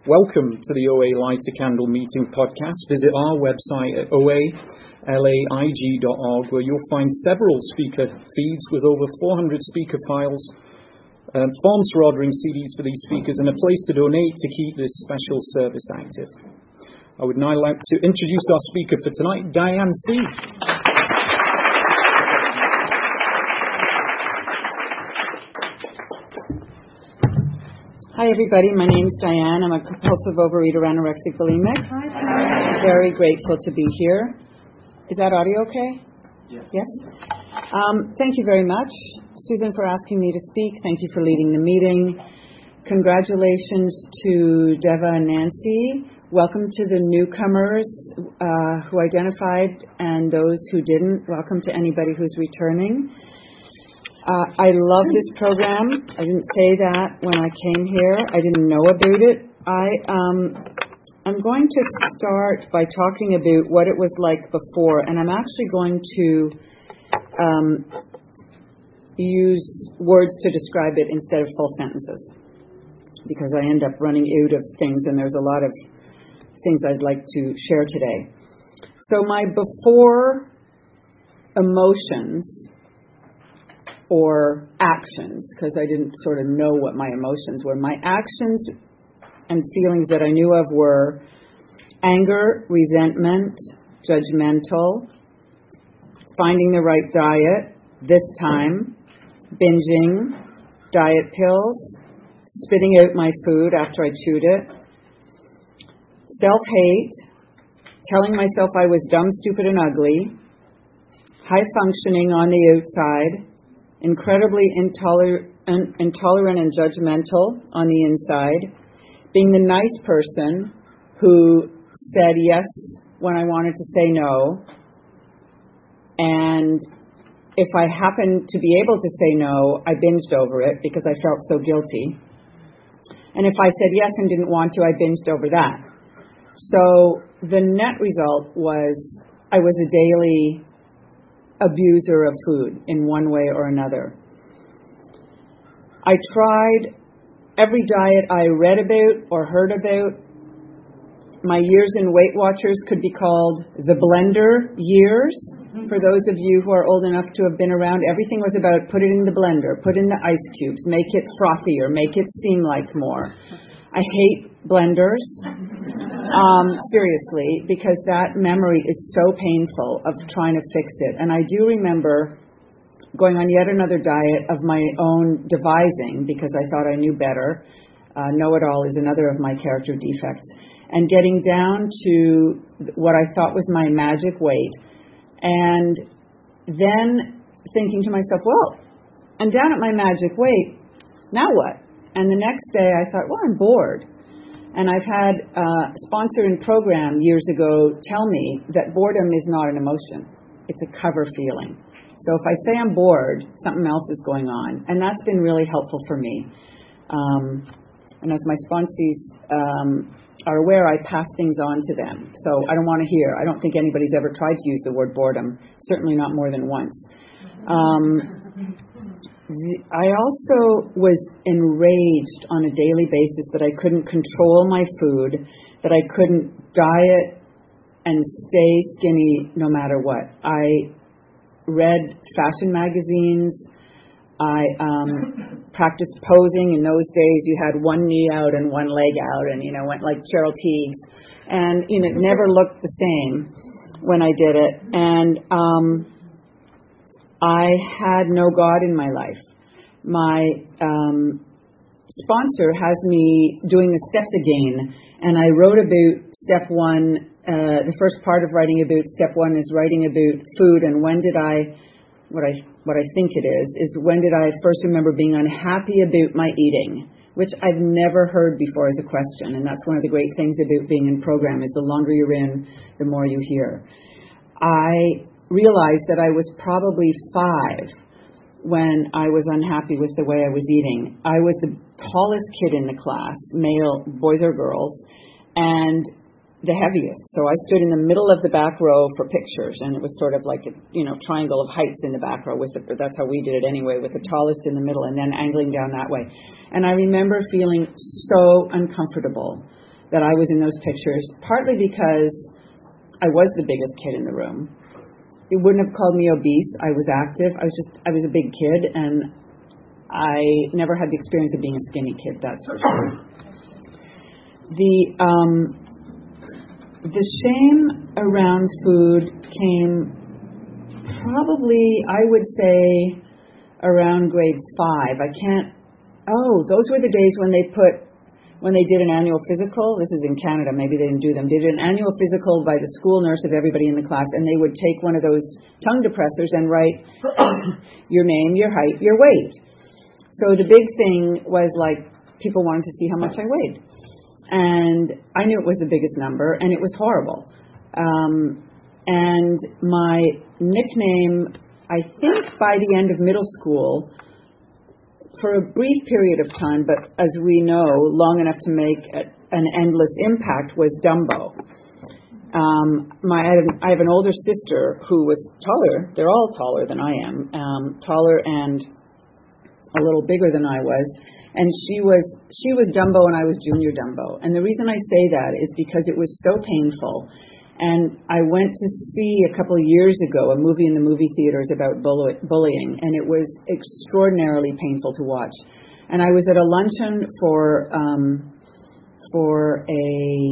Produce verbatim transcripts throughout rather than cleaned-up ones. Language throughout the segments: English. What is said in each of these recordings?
Welcome to the O A Light a Candle Meeting podcast. Visit our website at o a laig dot org, where you'll find several speaker feeds with over four hundred speaker files, uh, forms for ordering C Ds for these speakers, and a place to donate to keep this special service active. I would now like to introduce our speaker for tonight, Diane C. Hi everybody, my name's Diane. I'm a compulsive overeater, anorexic bulimic. Hi. Very grateful to be here. Is that audio okay? Yes. Yes? Um, thank you very much, Susan, for asking me to speak. Thank you for leading the meeting. Congratulations to Deva and Nancy. Welcome to the newcomers uh, who identified and those who didn't. Welcome to anybody who's returning. Uh, I love this program. I didn't say that when I came here. I didn't know about it. I, um, I'm going to start by talking about what it was like before, and I'm actually going to um, use words to describe it instead of full sentences, because I end up running out of things, and there's a lot of things I'd like to share today. So my before emotions or actions, because I didn't sort of know what my emotions were. My actions and feelings that I knew of were anger, resentment, judgmental, finding the right diet, this time, binging, diet pills, spitting out my food after I chewed it, self-hate, telling myself I was dumb, stupid, and ugly, high functioning on the outside, incredibly intoler- intolerant and judgmental on the inside, being the nice person who said yes when I wanted to say no, and if I happened to be able to say no, I binged over it because I felt so guilty. And if I said yes and didn't want to, I binged over that. So the net result was I was a daily abuser of food in one way or another. I tried every diet I read about or heard about. My years in Weight Watchers could be called the blender years. For those of you who are old enough to have been around, everything was about put it in the blender, put in the ice cubes, make it frothier, make it seem like more. I hate blenders, um, seriously, because that memory is so painful of trying to fix it. And I do remember going on yet another diet of my own devising because I thought I knew better. Uh, know-it-all is another of my character defects. And getting down to what I thought was my magic weight. And then thinking to myself, well, I'm down at my magic weight. Now what? And the next day I thought, well, I'm bored. And I've had a sponsor in program years ago tell me that boredom is not an emotion. It's a cover feeling. So if I say I'm bored, something else is going on. And that's been really helpful for me. Um, and as my sponsees um, are aware, I pass things on to them. So I don't want to hear. I don't think anybody's ever tried to use the word boredom. Certainly not more than once. Um, I also was enraged on a daily basis that I couldn't control my food, that I couldn't diet and stay skinny no matter what. I read fashion magazines. I um, practiced posing. In those days, you had one knee out and one leg out, and, you know, went like Cheryl Teagues. And, you know, it never looked the same when I did it. And um, I had no God in my life. My um, sponsor has me doing the steps again, and I wrote about step one. Uh, the first part of writing about step one is writing about food, and when did I, what I what I think it is, is when did I first remember being unhappy about my eating, which I've never heard before as a question, and that's one of the great things about being in program is the longer you're in, the more you hear. I realized that I was probably five when I was unhappy with the way I was eating. I was the tallest kid in the class, male, boys or girls, and the heaviest. So I stood in the middle of the back row for pictures, and it was sort of like a, you know, triangle of heights in the back row. With the, that's how we did it anyway, with the tallest in the middle and then angling down that way. And I remember feeling so uncomfortable that I was in those pictures, partly because I was the biggest kid in the room. You wouldn't have called me obese. I was active. I was just, I was a big kid, and I never had the experience of being a skinny kid, that's for sure. The, um, the shame around food came probably, I would say, around grade five. I can't, oh, those were the days when they put, when they did an annual physical. This is in Canada, maybe they didn't do them. They did an annual physical by the school nurse of everybody in the class, and they would take one of those tongue depressors and write your name, your height, your weight. So the big thing was, like, people wanted to see how much I weighed. And I knew it was the biggest number, and it was horrible. Um, and my nickname, I think by the end of middle school, for a brief period of time, but as we know, long enough to make a, an endless impact, was Dumbo. Um, my, I, have, I have an older sister who was taller. They're all taller than I am, um, taller and a little bigger than I was. And she was she was Dumbo and I was Junior Dumbo. And the reason I say that is because it was so painful. And I went to see a couple of years ago a movie in the movie theaters about bully, bullying, and it was extraordinarily painful to watch. And I was at a luncheon for um, for a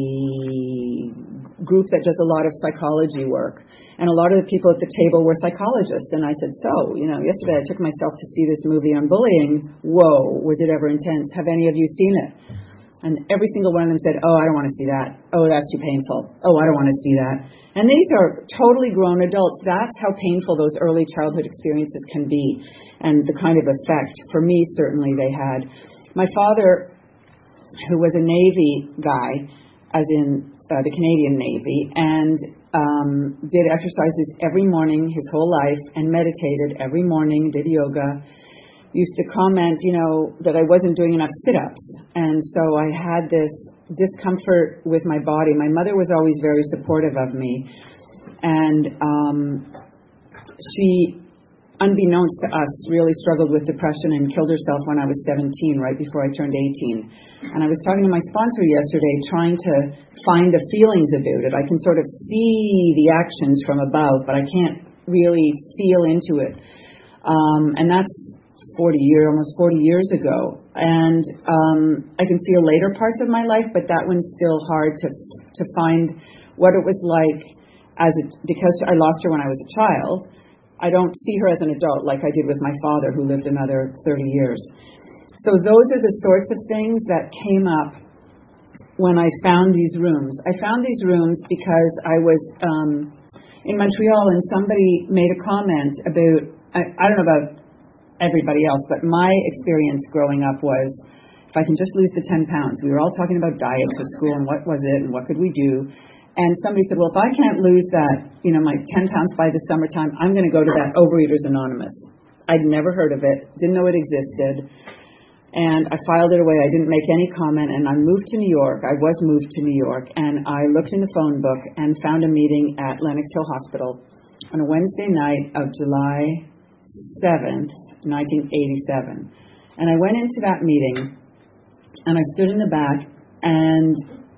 group that does a lot of psychology work, and a lot of the people at the table were psychologists. And I said, so, you know, yesterday I took myself to see this movie on bullying. Whoa, was it ever intense? Have any of you seen it? And every single one of them said, oh, I don't want to see that. Oh, that's too painful. Oh, I don't want to see that. And these are totally grown adults. That's how painful those early childhood experiences can be, and the kind of effect, for me, certainly they had. My father, who was a Navy guy, as in uh, the Canadian Navy, and um, did exercises every morning his whole life, and meditated every morning, did yoga, used to comment, you know, that I wasn't doing enough sit-ups. And so I had this discomfort with my body. My mother was always very supportive of me. And um, she, unbeknownst to us, really struggled with depression and killed herself when I was seventeen, right before I turned eighteen. And I was talking to my sponsor yesterday, trying to find the feelings about it. I can sort of see the actions from above, but I can't really feel into it. Um, and that's forty years, almost forty years ago. And um, I can feel later parts of my life, but that one's still hard to to find what it was like as a, because I lost her when I was a child. I don't see her as an adult like I did with my father, who lived another thirty years. So those are the sorts of things that came up when I found these rooms. I found these rooms because I was um, in Montreal, and somebody made a comment about, I, I don't know about everybody else, but my experience growing up was, if I can just lose the ten pounds. We were all talking about diets at school and what was it and what could we do. And somebody said, well, if I can't lose that, you know, my ten pounds by the summertime, I'm going to go to that Overeaters Anonymous. I'd never heard of it, didn't know it existed. And I filed it away. I didn't make any comment, and I moved to New York. I was moved to New York, and I looked in the phone book and found a meeting at Lenox Hill Hospital on a Wednesday night of July seventh, nineteen eighty-seven. And I went into that meeting, and I stood in the back, and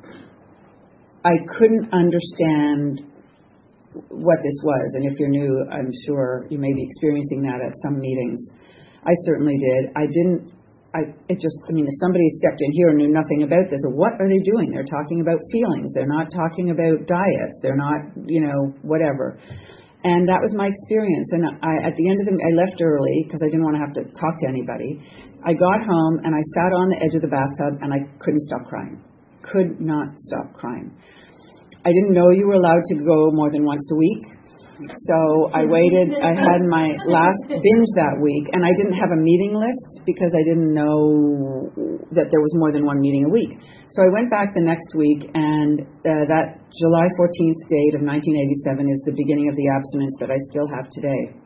I couldn't understand what this was. And if you're new, I'm sure you may be experiencing that at some meetings. I certainly did. I didn't, I, it just, I mean, if somebody stepped in here and knew nothing about this, what are they doing? They're talking about feelings. They're not talking about diets. They're not, you know, whatever. And that was my experience. And I, at the end of the, I left early because I didn't want to have to talk to anybody. I got home and I sat on the edge of the bathtub and I couldn't stop crying. Could not stop crying. I didn't know you were allowed to go more than once a week. So I waited. I had my last binge that week, and I didn't have a meeting list because I didn't know that there was more than one meeting a week. So I went back the next week, and uh, that July fourteenth date of nineteen eighty-seven is the beginning of the abstinence that I still have today.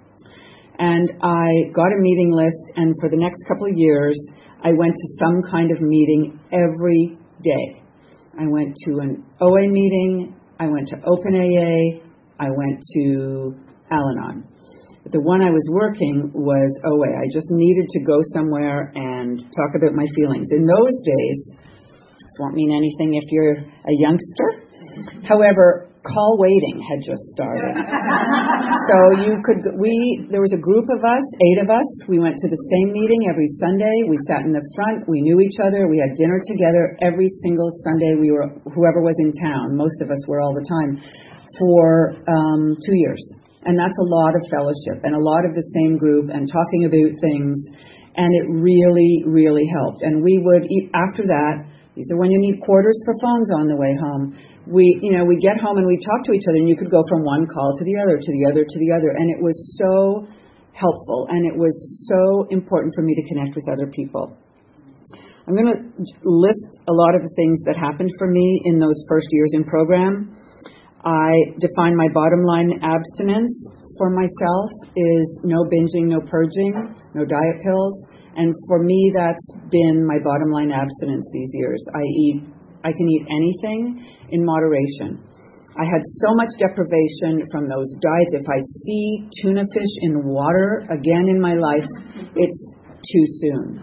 And I got a meeting list, and for the next couple of years, I went to some kind of meeting every day. I went to an O A meeting, I went to Open A A, I went to Al-Anon. But the one I was working was O A. I just needed to go somewhere and talk about my feelings. In those days, won't mean anything if you're a youngster. However, call waiting had just started. So you could, we, there was a group of us, eight of us. We went to the same meeting every Sunday. We sat in the front. We knew each other. We had dinner together every single Sunday. We were, whoever was in town, most of us were all the time, for um, two years. And that's a lot of fellowship and a lot of the same group and talking about things. And it really, really helped. And we would, after that, these are when you need quarters for phones on the way home. We, you know, we get home and we talk to each other, and you could go from one call to the other, to the other, to the other. And it was so helpful, and it was so important for me to connect with other people. I'm going to list a lot of the things that happened for me in those first years in program. I define my bottom line abstinence for myself is no binging, no purging, no diet pills. And for me, that's been my bottom line abstinence these years. I eat, I can eat anything in moderation. I had so much deprivation from those diets. If I see tuna fish in water again in my life, it's too soon.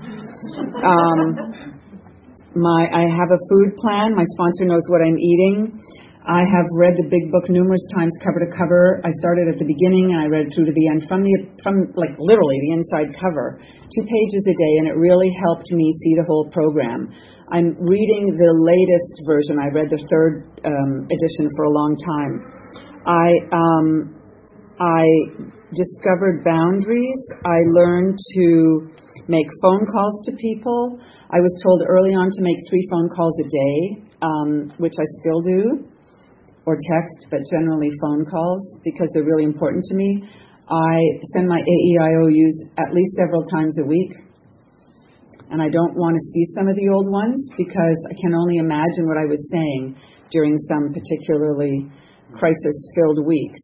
Um, my, I have a food plan. My sponsor knows what I'm eating. I have read the big book numerous times, cover to cover. I started at the beginning and I read through to the end, from the from like literally the inside cover, two pages a day, and it really helped me see the whole program. I'm reading the latest version. I read the third um, edition for a long time. I um, I discovered boundaries. I learned to make phone calls to people. I was told early on to make three phone calls a day, um, which I still do. Or text, but generally phone calls because they're really important to me. I send my A E I O Us at least several times a week. And I don't want to see some of the old ones because I can only imagine what I was saying during some particularly crisis-filled weeks.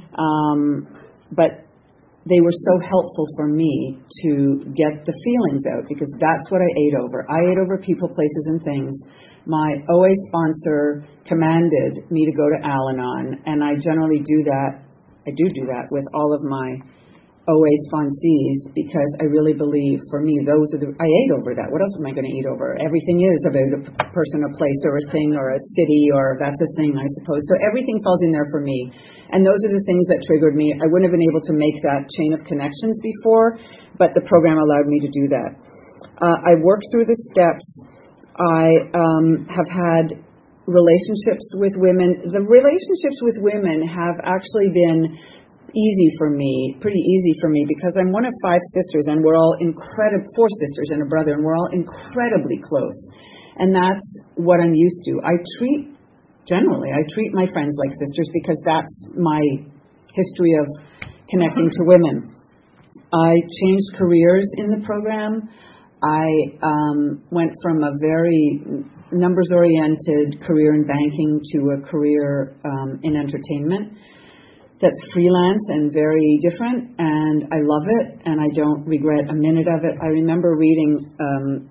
Um, but they were so helpful for me to get the feelings out because that's what I ate over. I ate over people, places, and things. My O A sponsor commanded me to go to Al-Anon, and I generally do that. I do do that with all of my O A sponsees because I really believe, for me, those are the. I ate over that. What else am I going to eat over? Everything is about a person, a place, or a thing, or a city, or that's a thing, I suppose. So everything falls in there for me, and those are the things that triggered me. I wouldn't have been able to make that chain of connections before, but the program allowed me to do that. Uh, I worked through the steps. I um, have had relationships with women. The relationships with women have actually been easy for me, pretty easy for me, because I'm one of five sisters, and we're all incredible, four sisters and a brother, and we're all incredibly close. And that's what I'm used to. I treat, generally, I treat my friends like sisters because that's my history of connecting to women. I changed careers in the program. I um, went from a very numbers-oriented career in banking to a career um, in entertainment that's freelance and very different, and I love it, and I don't regret a minute of it. I remember reading um,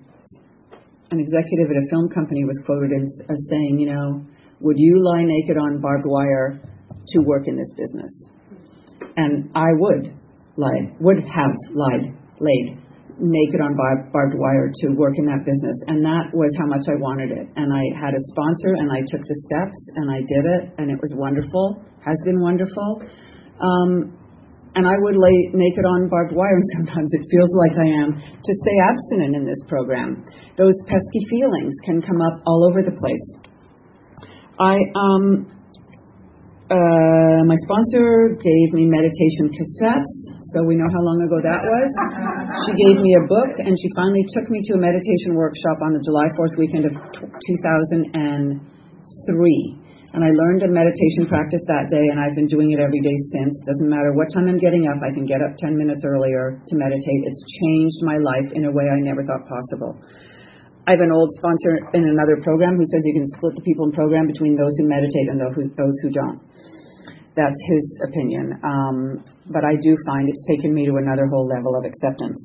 an executive at a film company was quoted as, as saying, you know, would you lie naked on barbed wire to work in this business? And I would lie, would have lied, laid naked on bar- barbed wire to work in that business. And that was how much I wanted it. And I had a sponsor, and I took the steps, and I did it, and it was wonderful, has been wonderful. Um, and I would lay naked on barbed wire, and sometimes it feels like I am, to stay abstinent in this program. Those pesky feelings can come up all over the place. I, um, uh, my sponsor gave me meditation cassettes, so we know how long ago that was. She gave me a book, and she finally took me to a meditation workshop on the July fourth weekend of two thousand three. And I learned a meditation practice that day, and I've been doing it every day since. Doesn't matter what time I'm getting up, I can get up ten minutes earlier to meditate. It's changed my life in a way I never thought possible. I have an old sponsor in another program who says you can split the people in program between those who meditate and those who, those who don't. That's his opinion. Um, but I do find it's taken me to another whole level of acceptance.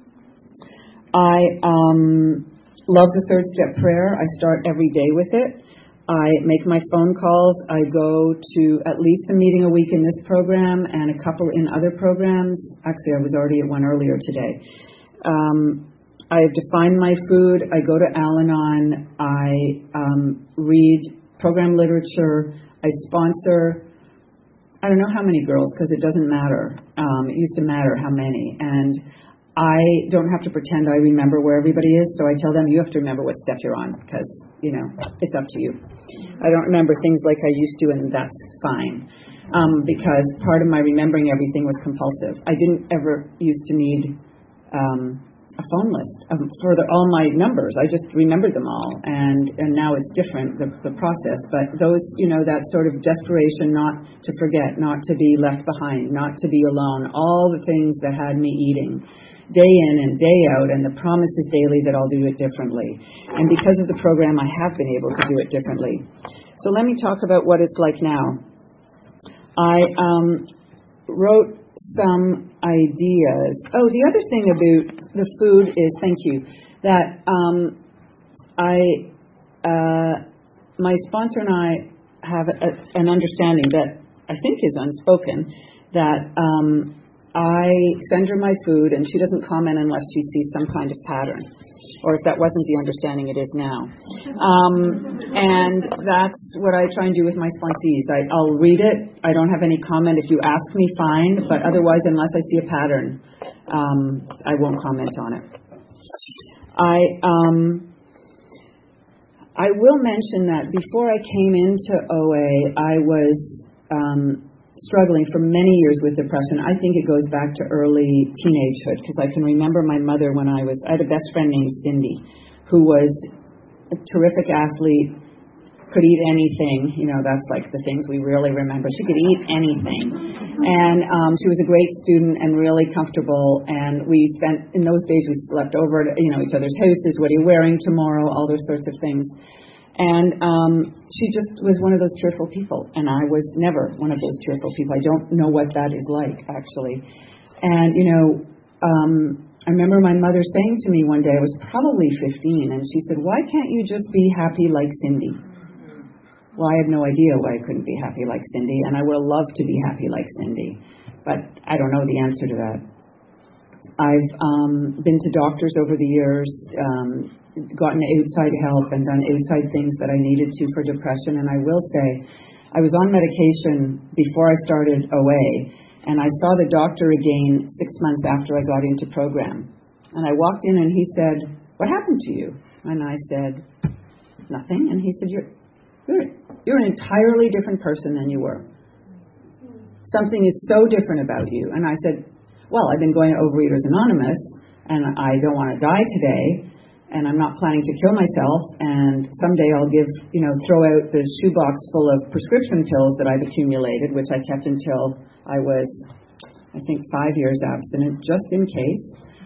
I um, love the third step prayer. I start every day with it. I make my phone calls. I go to at least a meeting a week in this program and a couple in other programs. Actually, I was already at one earlier today. Um, I have defined my food. I go to Al-Anon. I um, read program literature. I sponsor, I don't know how many girls, because it doesn't matter. Um, it used to matter how many. And I don't have to pretend I remember where everybody is, so I tell them, you have to remember what step you're on, because, you know, it's up to you. I don't remember things like I used to, and that's fine, um, because part of my remembering everything was compulsive. I didn't ever used to need um, a phone list of, for the, all my numbers. I just remembered them all, and, and now it's different, the, the process. But those, you know, that sort of desperation not to forget, not to be left behind, not to be alone, all the things that had me eating day in and day out, and the promises daily that I'll do it differently. And because of the program, I have been able to do it differently. So let me talk about what it's like now. I um, wrote some ideas. Oh, the other thing about the food is, thank you, that um, I, uh, my sponsor and I have a, an understanding that I think is unspoken, that um, I send her my food and she doesn't comment unless she sees some kind of pattern. Or if that wasn't the understanding, it is now. Um, and that's what I try and do with my sponsees. I, I'll read it. I don't have any comment. If you ask me, fine. But otherwise, unless I see a pattern, um, I won't comment on it. I um, I will mention that before I came into O A, I was um, struggling for many years with depression. I think it goes back to early teenagehood, because I can remember my mother when I was, I had a best friend named Cindy, who was a terrific athlete, could eat anything. You know, that's like the things we really remember. She could eat anything. And um, she was a great student and really comfortable. And we spent, in those days, we slept over at, you know, each other's houses. What are you wearing tomorrow? All those sorts of things. And um, she just was one of those cheerful people, and I was never one of those cheerful people. I don't know what that is like, actually. And, you know, um, I remember my mother saying to me one day, I was probably fifteen, and she said, why can't you just be happy like Cindy? Well, I had no idea why I couldn't be happy like Cindy, and I would have loved to be happy like Cindy, but I don't know the answer to that. I've um, been to doctors over the years, um, gotten outside help and done outside things that I needed to for depression. And I will say, I was on medication before I started O A, and I saw the doctor again six months after I got into program. And I walked in and he said, what happened to you? And I said, nothing. And he said, you're, you're, you're an entirely different person than you were. Something is so different about you. And I said, well, I've been going to Overeaters Anonymous, and I don't want to die today, and I'm not planning to kill myself, and someday I'll give, you know, throw out the shoebox full of prescription pills that I've accumulated, which I kept until I was, I think, five years abstinent, just in case.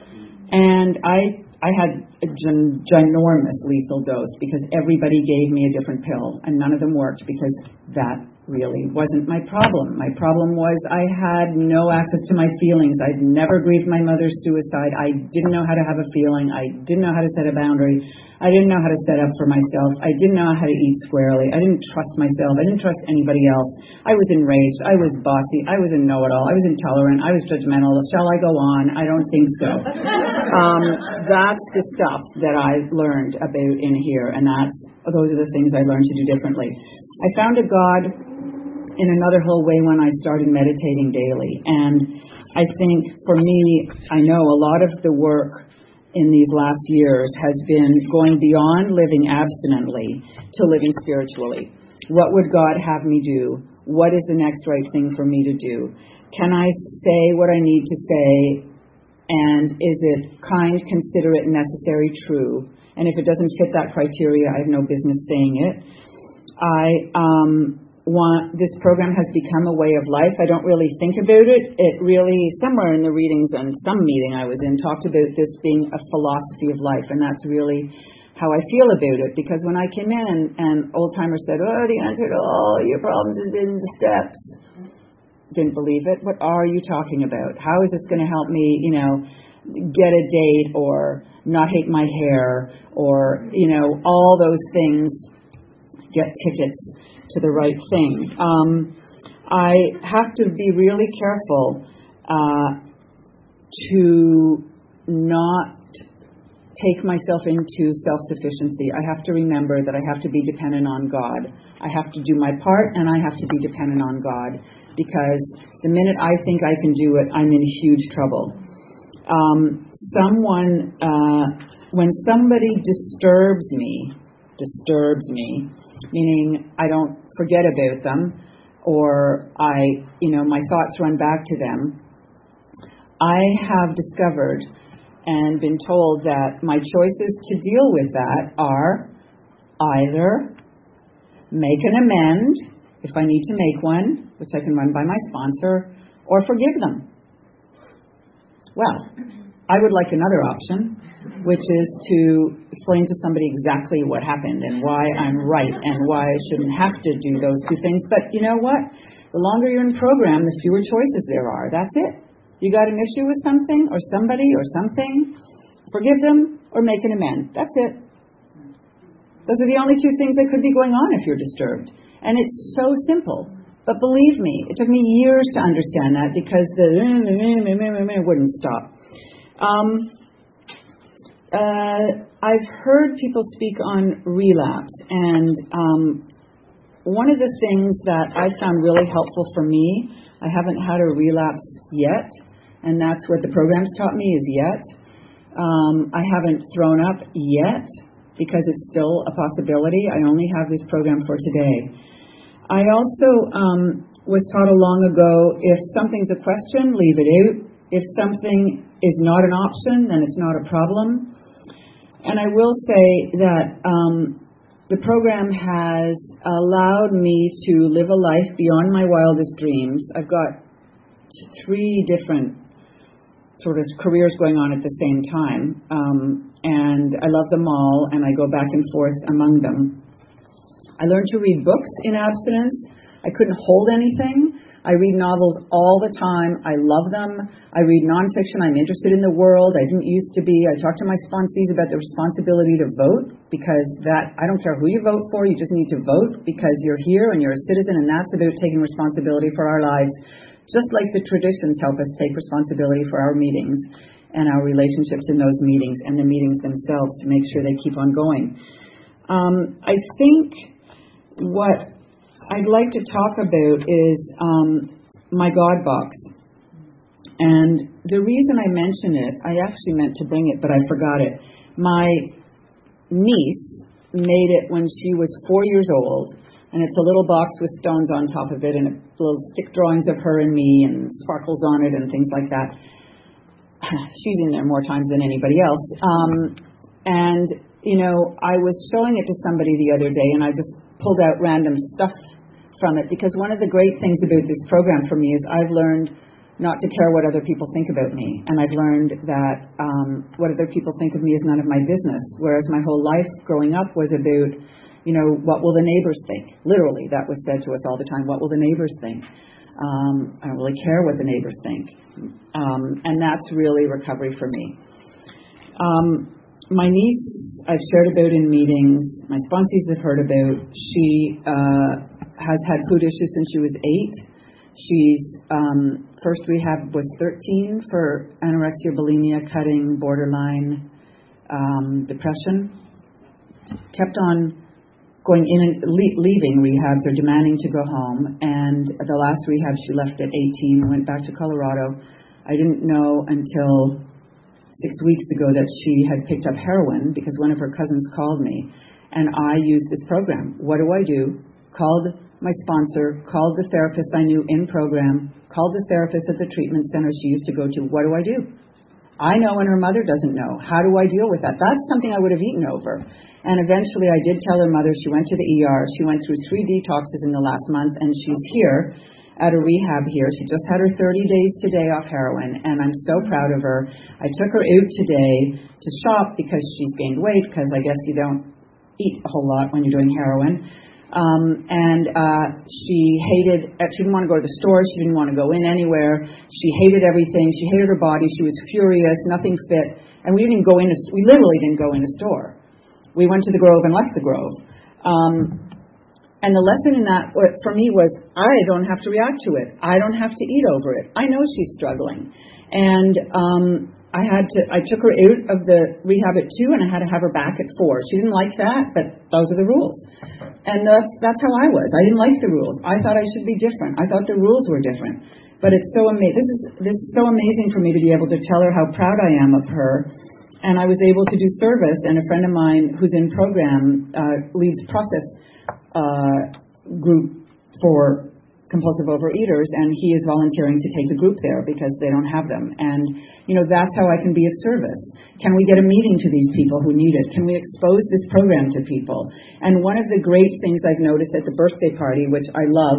And I I had a gin, ginormous lethal dose, because everybody gave me a different pill, and none of them worked, because that really wasn't my problem. My problem was I had no access to my feelings. I'd never grieved my mother's suicide. I didn't know how to have a feeling. I didn't know how to set a boundary. I didn't know how to set up for myself. I didn't know how to eat squarely. I didn't trust myself. I didn't trust anybody else. I was enraged. I was bossy. I was a know-it-all. I was intolerant. I was judgmental. Shall I go on? I don't think so. Um, that's the stuff that I learned about in here, and that's those are the things I learned to do differently. I found a God in another whole way when I started meditating daily. And I think for me, I know a lot of the work in these last years has been going beyond living abstinently to living spiritually. What would God have me do? What is the next right thing for me to do? Can I say what I need to say? And is it kind, considerate, necessary, true? And if it doesn't fit that criteria, I have no business saying it. I um, want, this program has become a way of life. I don't really think about it. It really, somewhere in the readings and some meeting I was in, talked about this being a philosophy of life, and that's really how I feel about it. Because when I came in and, and old timers said, oh, the answer to all your problems is in the steps. Didn't believe it. What are you talking about? How is this going to help me, you know, get a date or not hate my hair or, you know, all those things, get tickets to the right thing. Um, I have to be really careful uh, to not take myself into self-sufficiency. I have to remember that I have to be dependent on God. I have to do my part, and I have to be dependent on God, because the minute I think I can do it, I'm in huge trouble. Um, someone, uh, when somebody disturbs me, disturbs me, meaning I don't forget about them, or I, you know, my thoughts run back to them, I have discovered and been told that my choices to deal with that are either make an amend, if I need to make one, which I can run by my sponsor, or forgive them. Well, I would like another option, which is to explain to somebody exactly what happened and why I'm right and why I shouldn't have to do those two things. But you know what? The longer you're in program, the fewer choices there are. That's it. You got an issue with something or somebody or something, forgive them or make an amend. That's it. Those are the only two things that could be going on if you're disturbed. And it's so simple. But believe me, it took me years to understand that, because the wouldn't stop. Um, uh, I've heard people speak on relapse, and um, one of the things that I found really helpful for me, I haven't had a relapse yet, and that's what the program's taught me is yet. Um, I haven't thrown up yet, because it's still a possibility. I only have this program for today. I also um, was taught long ago, if something's a question, leave it out. If something is not an option, then it's not a problem. And I will say that um, the program has allowed me to live a life beyond my wildest dreams. I've got three different sort of careers going on at the same time, um, and I love them all, and I go back and forth among them. I learned to read books in abstinence. I couldn't hold anything. I read novels all the time. I love them. I read nonfiction. I'm interested in the world. I didn't used to be. I talked to my sponsees about the responsibility to vote, because that, I don't care who you vote for, you just need to vote because you're here and you're a citizen, and that's about taking responsibility for our lives, just like the traditions help us take responsibility for our meetings and our relationships in those meetings and the meetings themselves to make sure they keep on going. Um, I think what I'd like to talk about is um, my God box. And the reason I mention it, I actually meant to bring it, but I forgot it. My niece made it when she was four years old, and it's a little box with stones on top of it and little stick drawings of her and me and sparkles on it and things like that. She's in there more times than anybody else. Um, and, you know, I was showing it to somebody the other day, and I just pulled out random stuff from it, because one of the great things about this program for me is I've learned not to care what other people think about me, and I've learned that um, what other people think of me is none of my business, whereas my whole life growing up was about, you know, what will the neighbors think? Literally, that was said to us all the time, what will the neighbors think? Um, I don't really care what the neighbors think. Um, and that's really recovery for me. Um, my niece, I've shared about in meetings, my sponsees have heard about. She uh, has had food issues since she was eight. She's, um, first rehab was thirteen for anorexia, bulimia, cutting, borderline, um, depression. Kept on going in and le- leaving rehabs or demanding to go home. And the last rehab she left at eighteen, went back to Colorado. I didn't know until six weeks ago that she had picked up heroin, because one of her cousins called me, and I used this program. What do I do? Called my sponsor, called the therapist I knew in program, called the therapist at the treatment center she used to go to. What do I do? I know and her mother doesn't know. How do I deal with that? That's something I would have eaten over. And eventually I did tell her mother. She went to the E R. She went through three detoxes in the last month, and she's here at a rehab here. She just had her thirty days today off heroin, and I'm so proud of her. I took her out today to shop because she's gained weight, because I guess you don't eat a whole lot when you're doing heroin. Um, and uh, she hated, she didn't want to go to the store, she didn't want to go in anywhere, she hated everything, she hated her body, she was furious, nothing fit, and we didn't go in, a, we literally didn't go in a store. We went to the Grove and left the Grove. Um, and the lesson in that, for me, was I don't have to react to it. I don't have to eat over it. I know she's struggling. And um, I had to, I took her out of the rehab at two, and I had to have her back at four. She didn't like that, but those are the rules. And that's, that's how I was. I didn't like the rules. I thought I should be different. I thought the rules were different. But it's so amazing. This is, this is so amazing for me to be able to tell her how proud I am of her. And I was able to do service, and a friend of mine who's in program uh, leads process uh, group for compulsive overeaters, and he is volunteering to take the group there because they don't have them. And, you know, that's how I can be of service. Can we get a meeting to these people who need it? Can we expose this program to people? And one of the great things I've noticed at the birthday party, which I love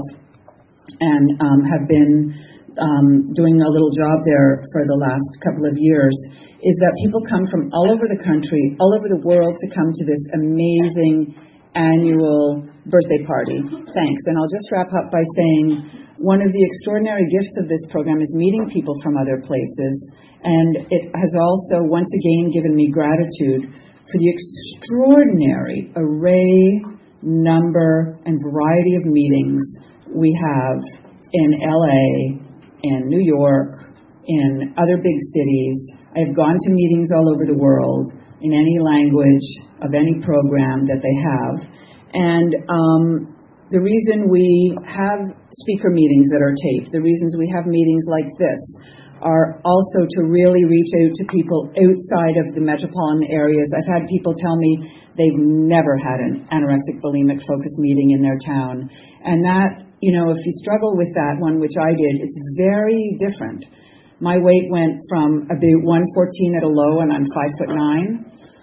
and um, have been um, doing a little job there for the last couple of years, is that people come from all over the country, all over the world to come to this amazing annual birthday party. Thanks. And I'll just wrap up by saying one of the extraordinary gifts of this program is meeting people from other places. And it has also once again given me gratitude for the extraordinary array, number, and variety of meetings we have in L A, in New York, in other big cities. I've gone to meetings all over the world in any language of any program that they have. And um, the reason we have speaker meetings that are taped, the reasons we have meetings like this, are also to really reach out to people outside of the metropolitan areas. I've had people tell me they've never had an anorexic bulimic focus meeting in their town. And that, you know, if you struggle with that one, which I did, it's very different. My weight went from about one fourteen at a low, and I'm five foot nine,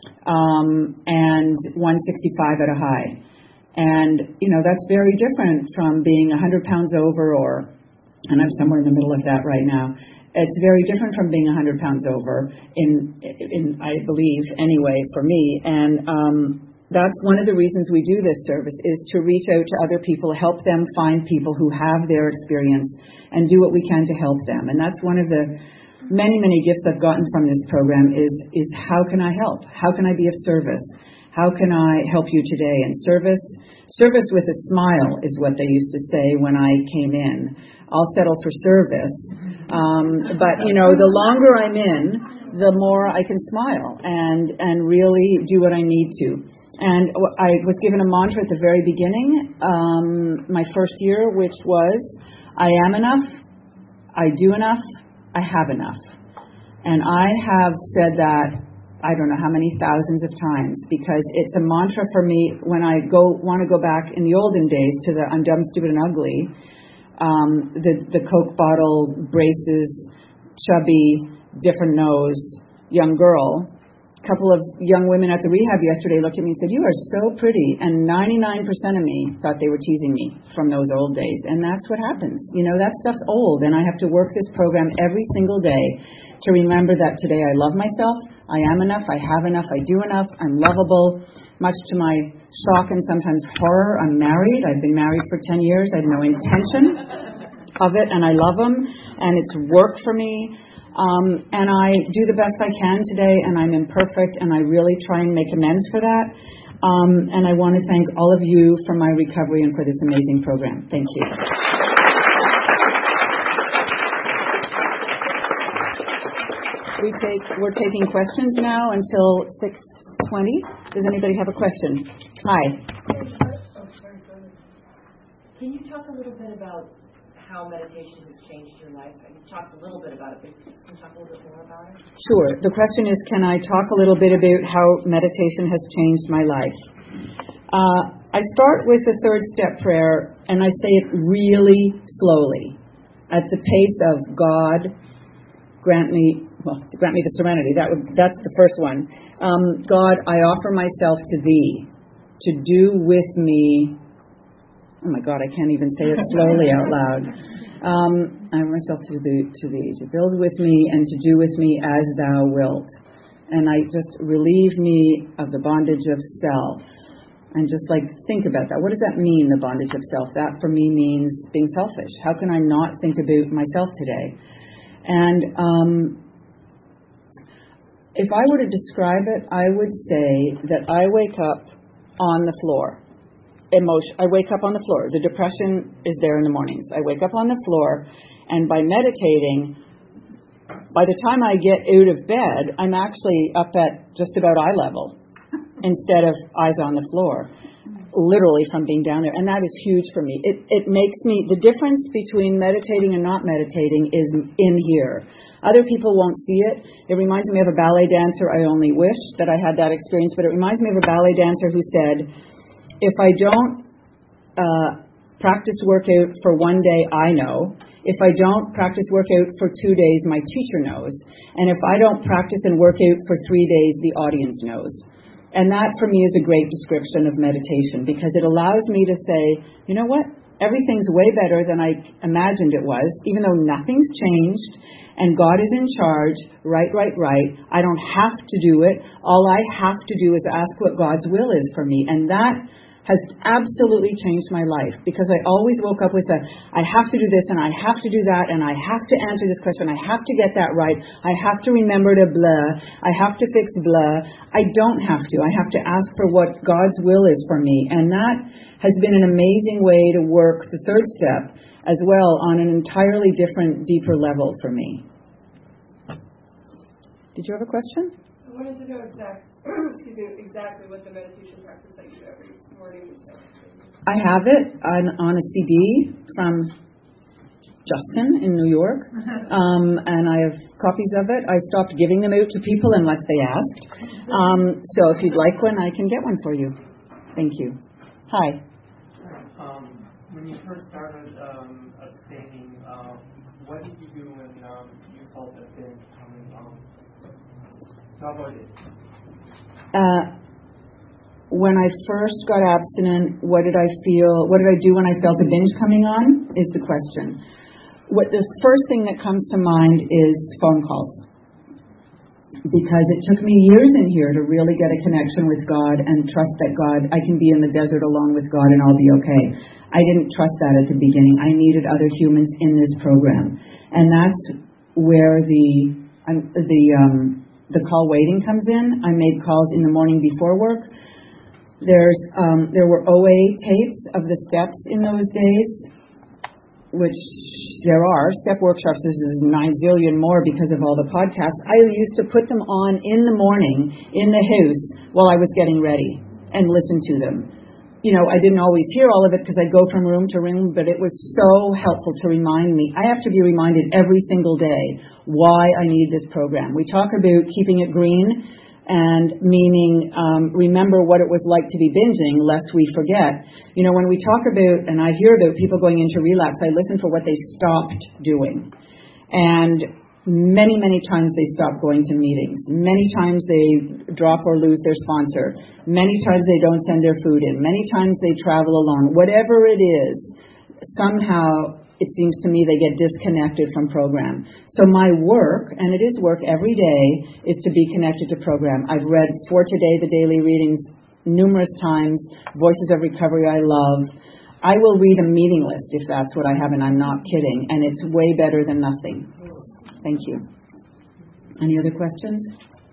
um, and one sixty-five at a high. And, you know, that's very different from being one hundred pounds over, or, and I'm somewhere in the middle of that right now. It's very different from being one hundred pounds over, in, in I believe, anyway, for me. And um, that's one of the reasons we do this service, is to reach out to other people, help them find people who have their experience, and do what we can to help them. And that's one of the many, many gifts I've gotten from this program is, is how can I help? How can I be of service? How can I help you today? And service, service with a smile is what they used to say when I came in. I'll settle for service. Um, but, you know, the longer I'm in, the more I can smile and, and really do what I need to. And I was given a mantra at the very beginning, um, my first year, which was, I am enough, I do enough, I have enough. And I have said that, I don't know how many thousands of times, because it's a mantra for me when I go want to go back in the olden days to the I'm dumb, stupid, and ugly, um, the, the Coke bottle, braces, chubby, different nose, young girl. A couple of young women at the rehab yesterday looked at me and said, you are so pretty. And ninety-nine percent of me thought they were teasing me from those old days. And that's what happens. You know, that stuff's old. And I have to work this program every single day to remember that today I love myself. I am enough. I have enough. I do enough. I'm lovable. Much to my shock and sometimes horror, I'm married. I've been married for ten years. I have no intention of it. And I love them. And it's work for me. Um, and I do the best I can today, and I'm imperfect, and I really try and make amends for that. Um, and I want to thank all of you for my recovery and for this amazing program. Thank you. We take, we're taking questions now until six twenty. Does anybody have a question? Hi. Can you talk a little bit about how meditation has changed your life? You talked a little bit about it, but can you talk a little bit more about it? Sure. The question is, can I talk a little bit about how meditation has changed my life? Uh, I start with the third step prayer, and I say it really slowly, at the pace of God, grant me, well, grant me the serenity. That would, that's the first one. Um, God, I offer myself to Thee, to do with me. Oh my God, I can't even say it slowly out loud. Um, I offer myself to thee, to thee, to build with me and to do with me as Thou wilt. And I just relieve me of the bondage of self. And just like think about that. What does that mean, the bondage of self? That for me means being selfish. How can I not think about myself today? And um, if I were to describe it, I would say that I wake up on the floor. Emotion. I wake up on the floor. The depression is there in the mornings. I wake up on the floor, and by meditating, by the time I get out of bed, I'm actually up at just about eye level instead of eyes on the floor, literally from being down there. And that is huge for me. It, it makes me, the difference between meditating and not meditating is in here. Other people won't see it. It reminds me of a ballet dancer. I only wish that I had that experience, but it reminds me of a ballet dancer who said, if I don't uh, practice workout for one day, I know. If I don't practice workout for two days, my teacher knows. And if I don't practice and work out for three days, the audience knows. And that, for me, is a great description of meditation, because it allows me to say, you know what? Everything's way better than I imagined it was, even though nothing's changed, and God is in charge, right, right, right. I don't have to do it. All I have to do is ask what God's will is for me. And that has absolutely changed my life, because I always woke up with a, I have to do this and I have to do that and I have to answer this question. I have to get that right. I have to remember to blah. I have to fix blah. I don't have to. I have to ask for what God's will is for me. And that has been an amazing way to work the third step as well on an entirely different, deeper level for me. Did you have a question? I wanted to know exact, excuse me, exactly what the meditation practice that you do every morning is. I have it on, on a C D from Justin in New York, um, and I have copies of it. I stopped giving them out to people unless they asked. Um, so if you'd like one, I can get one for you. Thank you. Hi. Um, when you first started um, abstaining, uh, what did you do when um, you felt that thing coming on? Uh, when I first got abstinent, what did I feel? What did I do when I felt a binge coming on? Is the question. What the first thing that comes to mind is phone calls, because it took me years in here to really get a connection with God and trust that God, I can be in the desert alone with God and I'll be okay. I didn't trust that at the beginning. I needed other humans in this program, and that's where the um, the um, the call waiting comes in. I made calls in the morning before work. There's um, there were O A tapes of the steps in those days, which there are. Step workshops, there's nine zillion more because of all the podcasts. I used to put them on in the morning in the house while I was getting ready and listen to them. You know, I didn't always hear all of it because I'd go from room to room, but it was so helpful to remind me. I have to be reminded every single day why I need this program. We talk about keeping it green, and meaning um, remember what it was like to be binging, lest we forget. You know, when we talk about, and I hear about people going into relapse, I listen for what they stopped doing. And many, many times they stop going to meetings. Many times they drop or lose their sponsor. Many times they don't send their food in. Many times they travel alone. Whatever it is, somehow it seems to me they get disconnected from program. So my work, and it is work every day, is to be connected to program. I've read For Today, the daily readings, numerous times, Voices of Recovery I love. I will read a meeting list if that's what I have, and I'm not kidding. And it's way better than nothing. Thank you. Any other questions?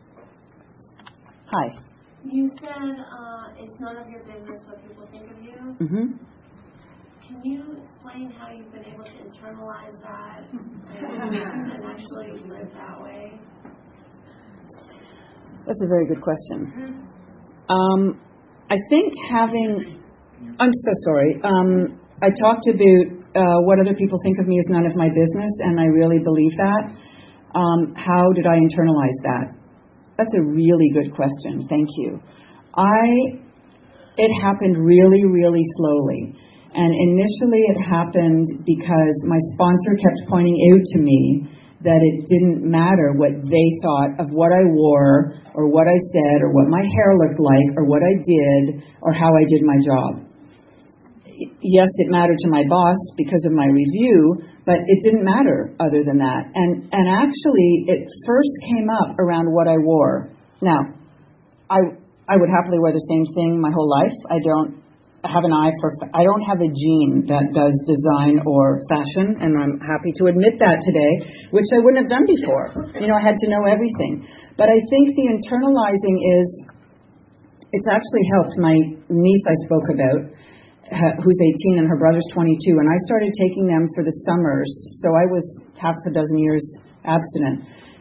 Hi. You said uh, it's none of your business what people think of you. Mm-hmm. Can you explain how you've been able to internalize that and, and actually live that way? That's a very good question. Um, I think having... I'm so sorry. Um, I talked about uh, what other people think of me is none of my business, and I really believe that. Um, how did I internalize that? That's a really good question. Thank you. I, it happened really, really slowly. And initially it happened because my sponsor kept pointing out to me that it didn't matter what they thought of what I wore or what I said or what my hair looked like or what I did or how I did my job. Yes, it mattered to my boss because of my review, but it didn't matter other than that. And and actually, it first came up around what I wore. Now, I I would happily wear the same thing my whole life. I don't have an eye for, I don't have a gene that does design or fashion, and I'm happy to admit that today, which I wouldn't have done before. You know, I had to know everything. But I think the internalizing is, it's actually helped. My niece I spoke about, who's eighteen and her brother's twenty-two, and I started taking them for the summers. So I was half a dozen years abstinent.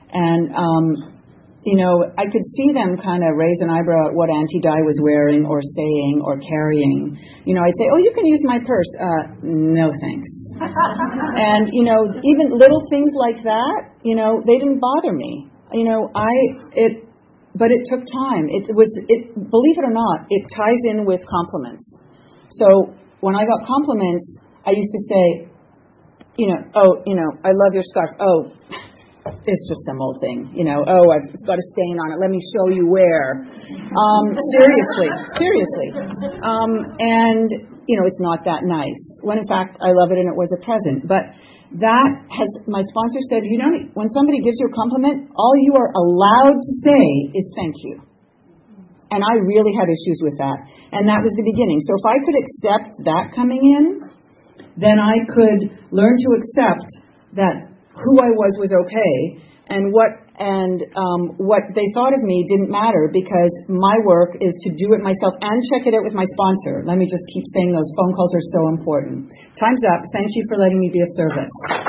And, um, you know, I could see them kind of raise an eyebrow at what Auntie Di was wearing or saying or carrying. You know, I'd say, oh, you can use my purse. Uh, no, thanks. And, you know, even little things like that, you know, they didn't bother me. You know, I, it, but it took time. It was, it, believe it or not, it ties in with compliments. So when I got compliments, I used to say, you know, oh, you know, I love your scarf. Oh, it's just some old thing, you know. Oh, I've, it's got a stain on it. Let me show you where. Um, seriously, seriously. Um, and, you know, it's not that nice. When, in fact, I love it and it was a present. But that has, my sponsor said, you know, when somebody gives you a compliment, all you are allowed to say is thank you. And I really had issues with that. And that was the beginning. So if I could accept that coming in, then I could learn to accept that who I was was okay, and what and um, what they thought of me didn't matter, because my work is to do it myself and check it out with my sponsor. Let me just keep saying those phone calls are so important. Time's up. Thank you for letting me be of service.